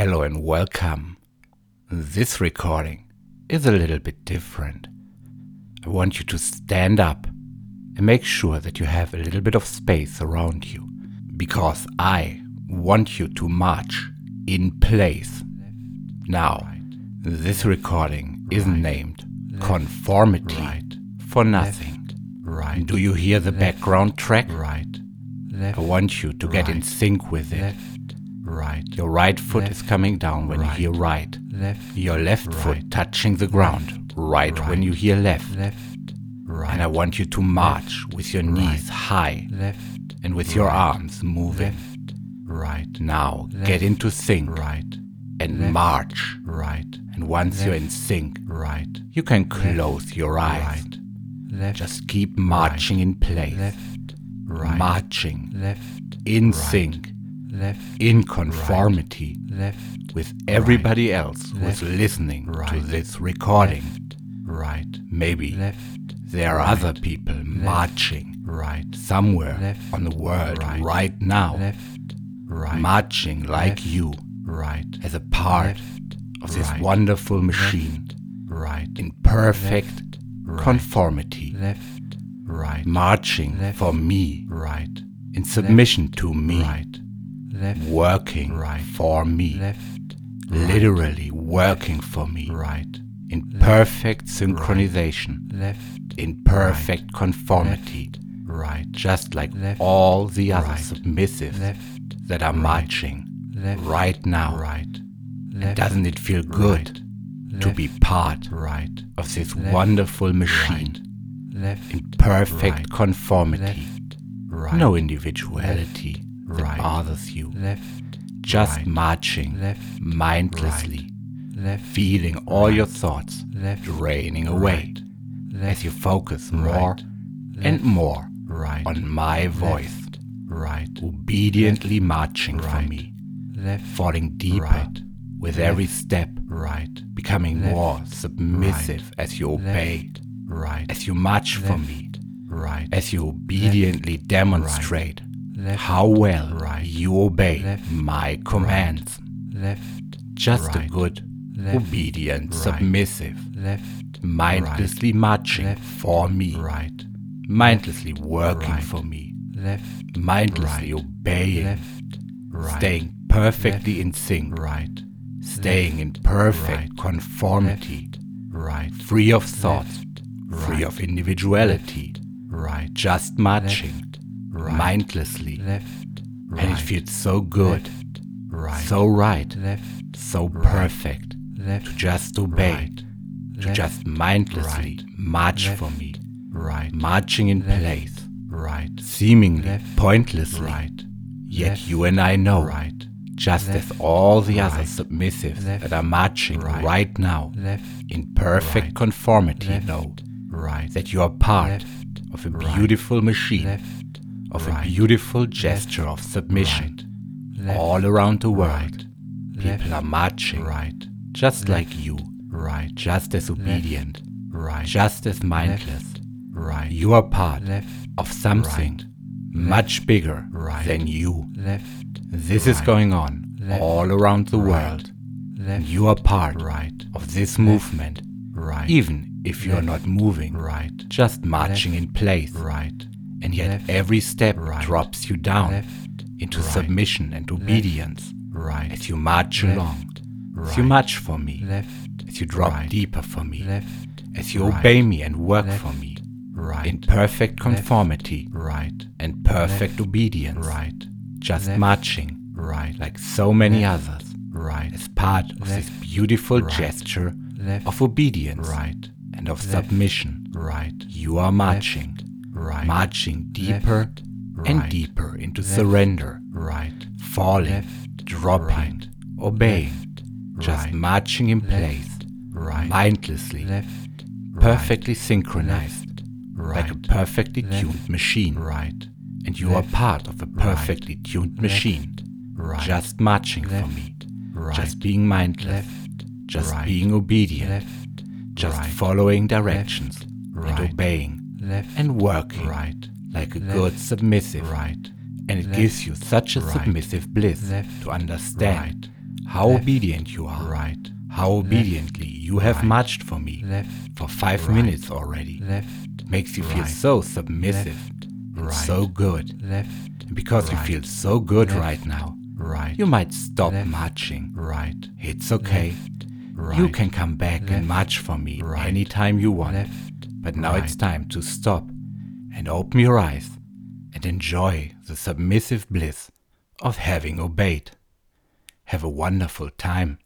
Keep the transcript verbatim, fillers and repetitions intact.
Hello and welcome. This recording is a little bit different. I want you to stand up and make sure that you have a little bit of space around you, because I want you to march in place. Now, this recording is named Conformity for Nothing. Do you hear the background track? I want you to get in sync with it. Right. Your right foot left, is coming down when right, you hear right. Left, Your left right, foot touching the ground right, right, when you hear left. left, right. And I want you to march left, with your right, knees high left, and with your right, arms moving. left, right. Now left, get into sync right, and left, march. right. And once left, you're in sync, right, you can close your eyes. right, left, Just keep marching in place. left, right, Marching left, in right, sync, left, in conformity left, with everybody else who left, is listening to right, this recording. left, right, Maybe left, there are right, other people marching right, somewhere left, on the world right, right now, left, right, marching like left, you right, as a part left, of this right, wonderful machine right, in perfect left, right, conformity, left, right, marching left, for me, right, in submission to me, right, left, working right, for me, left, literally working for me, right, in perfect synchronization, left, in perfect conformity, right, just like left, all the other right, submissives left, that are right, marching left, right now. right, And left, doesn't it feel good right, to left, be part right, of this left, wonderful machine left, in perfect right, conformity? left, right, No individuality left, that right, bothers you. left, Just right, marching left, mindlessly, left, feeling all your right, thoughts left, draining away right, left, as you focus more right, and left, more right, on my voice, left, right, obediently marching for right, me, left, falling deeper right, with left, every step, right, becoming left, more submissive right, as you obey, left, right, as you march for left, me, right, as you obediently demonstrate left, how well right, you obey left, my commands. left, Just a right, good, left, obedient, right, submissive, left, mindlessly marching left, for me, right, mindlessly working right, for me, left, mindlessly right, obeying, left, right, staying perfectly left, in sync, right, staying in left, perfect right, conformity, right, free of thoughts, left, free right, of individuality, right, just marching left, right, mindlessly. left, And it right, feels so good, left, right, so right, left, so right, perfect left, to just obey, right, to left, just mindlessly right, march left, for me, right, marching in left, place, right, seemingly left, pointlessly. right, Yet left, you and I know, right, just left, as all the other right, submissives left, that are marching right, right now left, in perfect right, conformity left, know right, that you are part left, of a right, beautiful machine, left, of right, a beautiful gesture of submission. right, left, All around the world, right, people left, are marching right, just left, like you, right, just as obedient, right, just as mindless. right, You are part left, of something right, much bigger right, than you. left, This is right, going on left, all around the right, world. left, And you are part right, of this left, movement, right, even if you are left, not moving, right, just marching in place. right, And yet left, every step right, drops you down left, into right, submission and obedience right, as you march left, along, as right, you march for me, left, as you drop right, deeper for me, left, as you right, obey me and work left, for me right, in perfect conformity right, and perfect left, obedience, right, just left, marching right, like so many left, others right, as part of this left, beautiful right, gesture left, of obedience right, and of left, submission. right, You are marching, right, marching deeper left, and right, deeper into left, surrender, right, falling, left, dropping, right, obeying, left, just right, marching in left, place, right, mindlessly, left, perfectly right, synchronized, right, like a perfectly left, tuned machine. right, And you left, are part of a perfectly tuned left, machine, right, just marching for left, me, right, just being mindless, left, just right, being obedient, left, just right, following directions and right, obeying left, and working right, like a left, good submissive. right, And it left, gives you such a right, submissive bliss left, to understand right, how left, obedient you are, right, how obediently you have right, marched for me left, for five right, minutes already. left, Makes you feel right, so submissive left, and right, so good. left, And because you right, feel so good left, right now, right, you might stop left, marching. right, It's okay. left, right, You can come back left, and march for me right, anytime you want. left, But now it's right. time to stop and open your eyes and enjoy the submissive bliss of having obeyed. Have a wonderful time.